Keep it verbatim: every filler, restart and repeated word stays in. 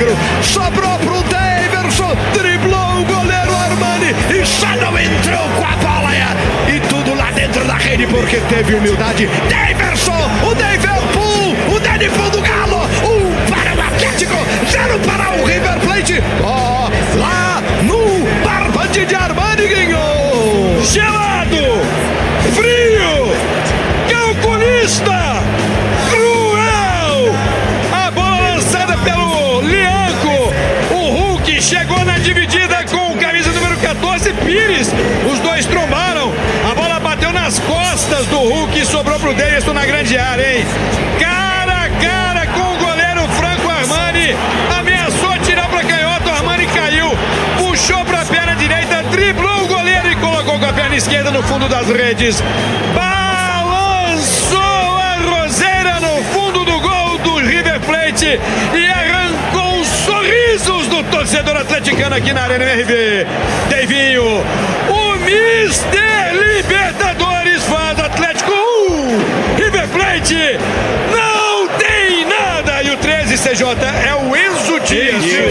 goleiro, sobrou pro Daverson, driblou o goleiro Armani e só não entrou com a bola. E tudo lá dentro da rede porque teve humildade. Daverson, o Liverpool, o Deadpool do Galo, um para o Atlético, zero para o River Plate. Ó, oh, lá no Barbante de Armani ganhou. Gelado, frio, calculista, cruel. A bola lançada pelo Lianco. O Hulk chegou na dividida com camisa número quatorze, Pires. Os dois trombaram. A bola bateu nas costas do Hulk e sobrou pro Davidson na grande área, hein? Cara a cara com o goleiro Franco Armani. Ameaçou tirar pra canhota, o Armani caiu. Puxou pra perna direita, driblou o goleiro e colocou com a perna esquerda no fundo das redes. Balançou a roseira no fundo do gol do River Plate e arrancou os sorrisos do torcedor atleticano aqui na Arena M R V. Deivinho, o mister Libertadores faz Atlético um, River Plate não tem nada. E o treze C J é o Enzo Dias.